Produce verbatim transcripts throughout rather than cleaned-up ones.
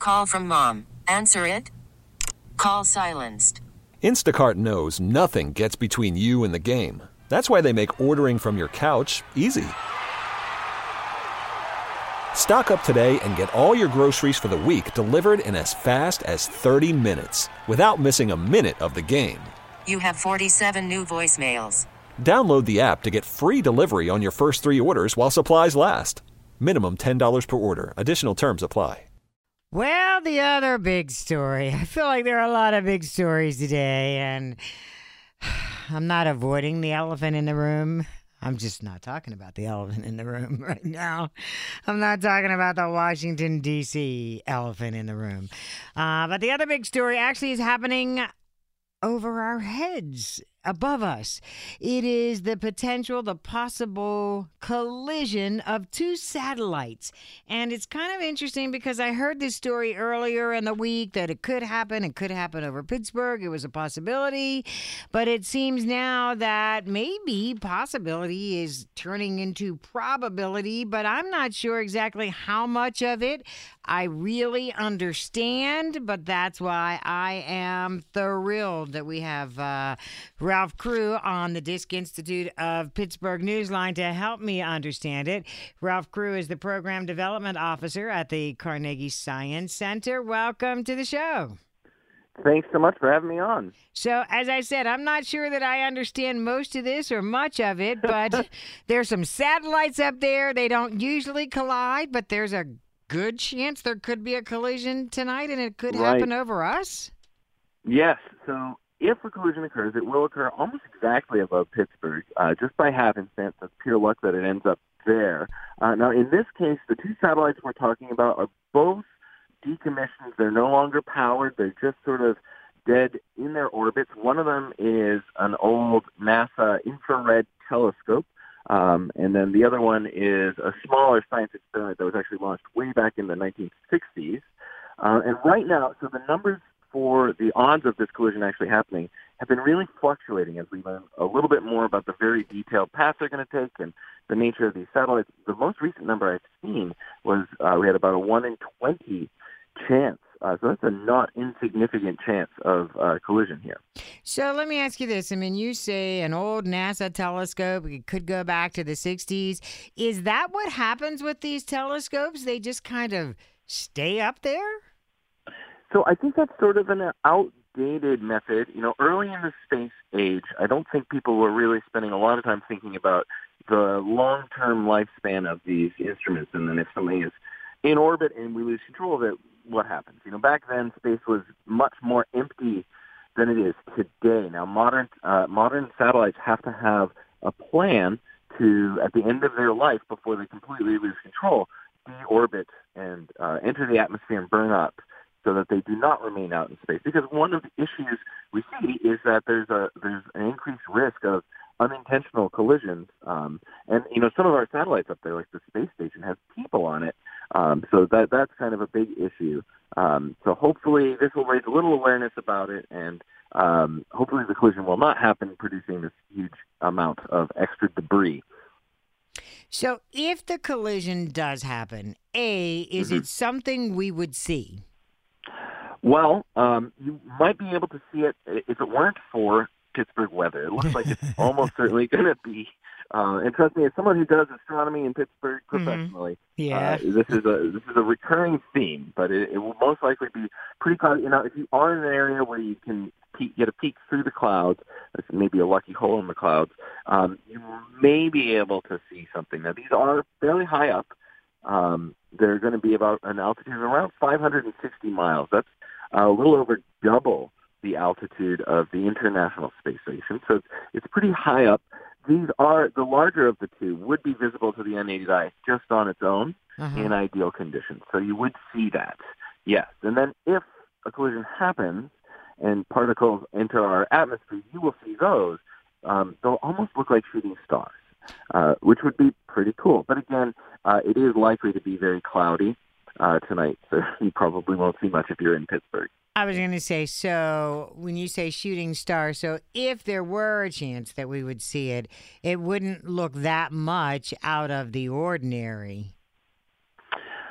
Call from mom. Answer it. Call silenced. Instacart knows nothing gets between you and the game. That's why they make ordering from your couch easy. Stock up today and get all your groceries for the week delivered in as fast as thirty minutes without missing a minute of the game. You have forty-seven new voicemails. Download the app to get free delivery on your first three orders while supplies last. Minimum ten dollars per order. Additional terms apply. Well, the other big story. I feel like there are a lot of big stories today, and I'm not avoiding the elephant in the room. I'm just not talking about the elephant in the room right now. I'm not talking about the Washington, D C elephant in the room. Uh, but the other big story actually is happening over our heads, above us. It is the potential, the possible collision of two satellites. And it's kind of interesting because I heard this story earlier in the week that it could happen. It could happen over Pittsburgh. It was a possibility. But it seems now that maybe possibility is turning into probability, but I'm not sure exactly how much of it I really understand. But that's why I am thrilled that we have uh, Ralph Crew on the Disc Institute of Pittsburgh Newsline to help me understand it. Ralph Crew is the Program Development Officer at the Carnegie Science Center. Welcome to the show. Thanks so much for having me on. So, as I said, I'm not sure that I understand most of this or much of it, but there's some satellites up there. They don't usually collide, but there's a good chance there could be a collision tonight, and it could Right. happen over us? Yes. So if a collision occurs, it will occur almost exactly above Pittsburgh, uh, just by happenstance. That's pure luck that it ends up there. Uh, now, in this case, the two satellites we're talking about are both decommissioned. They're no longer powered. They're just sort of dead in their orbits. One of them is an old NASA infrared telescope. Um, and then the other one is a smaller science experiment that was actually launched way back in the nineteen sixties. Uh, and right now, so the numbers for the odds of this collision actually happening have been really fluctuating as we learn a little bit more about the very detailed paths they're going to take and the nature of these satellites. The most recent number I've seen was uh, we had about a one in twenty chance. Uh, so that's a not insignificant chance of uh, collision here. So let me ask you this. I mean, you say an old NASA telescope, it could go back to the sixties. Is that what happens with these telescopes? They just kind of stay up there? So I think that's sort of an outdated method. You know, early in the space age, I don't think people were really spending a lot of time thinking about the long-term lifespan of these instruments. And then if something is in orbit and we lose control of it, what happens? You know, back then space was much more empty than it is today. Now, modern uh, modern satellites have to have a plan to, at the end of their life, before they completely lose control, deorbit and uh, enter the atmosphere and burn up, so that they do not remain out in space. Because one of the issues we see is that there's a there's an increased risk of unintentional collisions. Um, and, you know, some of our satellites up there, like the space station, has people on it. Um, so that that's kind of a big issue. Um, so hopefully this will raise a little awareness about it, and um, hopefully the collision will not happen, producing this huge amount of extra debris. So if the collision does happen, A, is Mm-hmm. it something we would see? Well, um, you might be able to see it if it weren't for Pittsburgh weather. It looks like it's almost certainly going to be. Uh, and trust me, as someone who does astronomy in Pittsburgh professionally, mm-hmm. yeah. uh, this is a this is a recurring theme. But it, it will most likely be pretty cloudy. You know, if you are in an area where you can peek, get a peek through the clouds, that's maybe a lucky hole in the clouds, um, you may be able to see something. Now, these are fairly high up. Um, they're going to be about an altitude of around five hundred sixty miles. That's a little over double the altitude of the International Space Station. So it's, it's pretty high up. These are, the larger of the two would be visible to the unaided eye just on its own uh-huh. in ideal conditions. So you would see that, yes. And then if a collision happens and particles enter our atmosphere, you will see those. Um, they'll almost look like shooting stars, uh, which would be pretty cool. But again, uh, it is likely to be very cloudy uh, tonight, so you probably won't see much if you're in Pittsburgh. I was going to say, so when you say shooting star, so if there were a chance that we would see it, it wouldn't look that much out of the ordinary.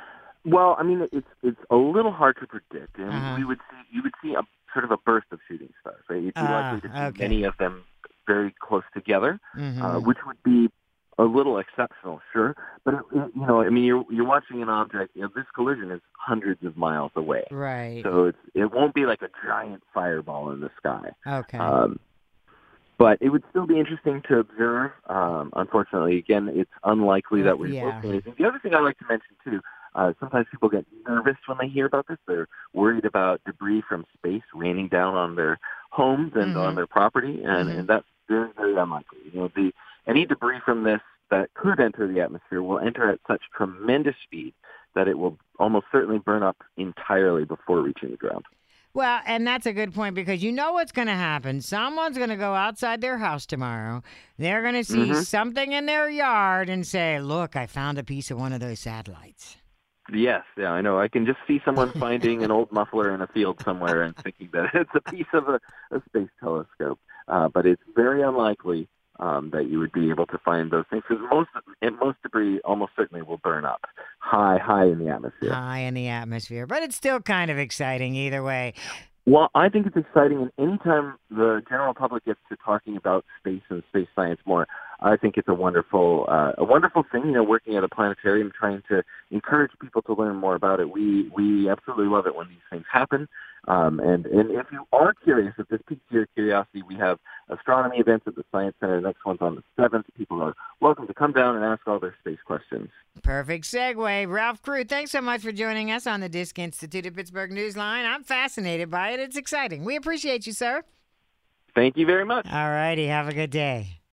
Well, I mean, it's it's a little hard to predict, and Uh-huh. we would see you would see a sort of a burst of shooting stars, right? You'd be Ah, likely to see okay. many of them very close together, Mhm. uh, which would be a little exceptional, sure. But it, it- you know, I mean, you're you're watching an object. You know, this collision is hundreds of miles away, Right. so it's it won't be like a giant fireball in the sky. Okay. Um, but it would still be interesting to observe. Um, unfortunately, again, it's unlikely that we will Yeah. see anything. The other thing I like to mention too, uh, sometimes people get nervous when they hear about this. They're worried about debris from space raining down on their homes and Mhm. on their property, and, Mhm. and that's very, very unlikely. You know, the any debris from this that could enter the atmosphere will enter at such tremendous speed that it will almost certainly burn up entirely before reaching the ground. Well, and that's a good point because you know what's going to happen. Someone's going to go outside their house tomorrow. They're going to see Mhm. something in their yard and say, "Look, I found a piece of one of those satellites." Yes, yeah, I know. I can just see someone finding an old muffler in a field somewhere and thinking that it's a piece of a, a space telescope. Uh, but it's very unlikely um, that you would be able to find those things because most and most debris almost certainly will burn up high, high in the atmosphere. High in the atmosphere, but it's still kind of exciting either way. Well, I think it's exciting, and anytime the general public gets to talking about space and space science more, I think it's a wonderful, uh, a wonderful thing. You know, working at a planetarium, trying to encourage people to learn more about it. We we absolutely love it when these things happen. Um, and and if you are curious, if this piques your curiosity, we have astronomy events at the Science Center. The next one's on the seventh. People are welcome to come down and ask all their space questions. Perfect segue. Ralph Crew, thanks so much for joining us on the Disk Institute of Pittsburgh Newsline. I'm fascinated by it. It's exciting. We appreciate you, sir. Thank you very much. All righty. Have a good day.